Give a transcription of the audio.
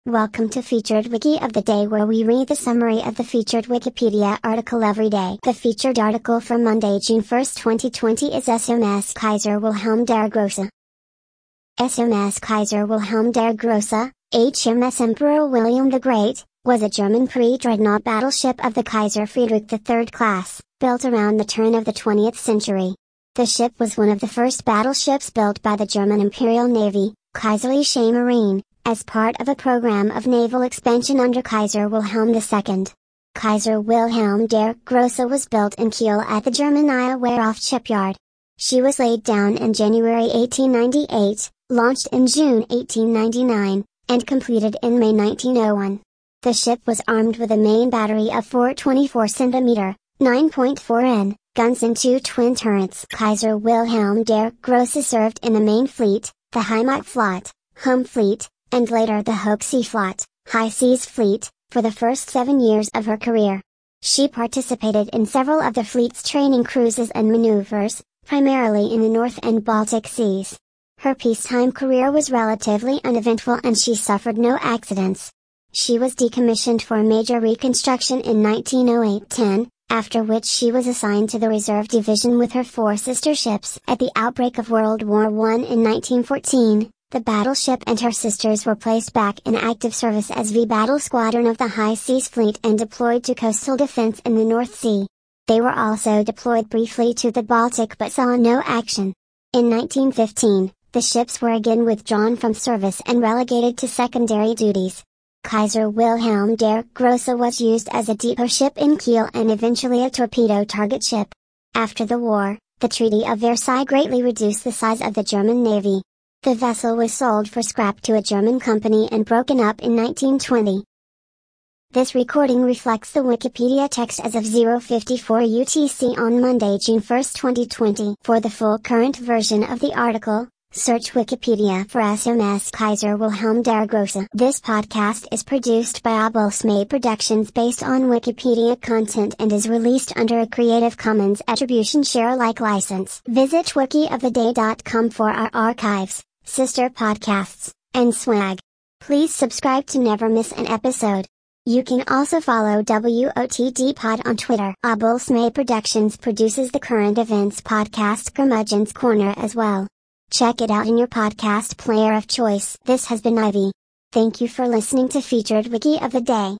Welcome to Featured Wiki of the Day, where we read the summary of the featured Wikipedia article every day. The featured article for Monday, June 1, 2020 is SMS Kaiser Wilhelm der Grosse. SMS Kaiser Wilhelm der Grosse, HMS Emperor William the Great, was a German pre-dreadnought battleship of the Kaiser Friedrich III class, built around the turn of the 20th century. The ship was one of the first battleships built by the German Imperial Navy, Kaiserliche Marine, as part of a program of naval expansion under Kaiser Wilhelm II. Kaiser Wilhelm der Grosse was built in Kiel at the German Aya Werft shipyard. She was laid down in January 1898, launched in June 1899, and completed in May 1901. The ship was armed with a main battery of 4 24 cm, 9.4 N, guns and 2 twin turrets. Kaiser Wilhelm der Grosse served in the main fleet, the Heimatflotte, Home Fleet, and later the Hochseeflotte, High Seas Fleet, for the first 7 years of her career. She participated in several of the fleet's training cruises and maneuvers, primarily in the North and Baltic Seas. Her peacetime career was relatively uneventful and she suffered no accidents. She was decommissioned for major reconstruction in 1908-10, after which she was assigned to the Reserve Division with her 4 sister ships. At the outbreak of World War I in 1914, the battleship and her sisters were placed back in active service as V Battle Squadron of the High Seas Fleet and deployed to coastal defense in the North Sea. They were also deployed briefly to the Baltic but saw no action. In 1915, the ships were again withdrawn from service and relegated to secondary duties. Kaiser Wilhelm der Grosse was used as a depot ship in Kiel and eventually a torpedo target ship. After the war, the Treaty of Versailles greatly reduced the size of the German Navy. The vessel was sold for scrap to a German company and broken up in 1920. This recording reflects the Wikipedia text as of 0:54 UTC on Monday, June 1, 2020. For the full current version of the article, search Wikipedia for SMS Kaiser Wilhelm der Grosse. This podcast is produced by Abelsmay Productions based on Wikipedia content and is released under a Creative Commons Attribution Share Alike license. Visit wikioftheday.com for our archives, sister podcasts, and swag. Please subscribe to never miss an episode. You can also follow WOTD Pod on Twitter. Abelsmay Productions produces the current events podcast Curmudgeon's Corner as well. Check it out in your podcast player of choice. This has been Ivy. Thank you for listening to Featured Wiki of the Day.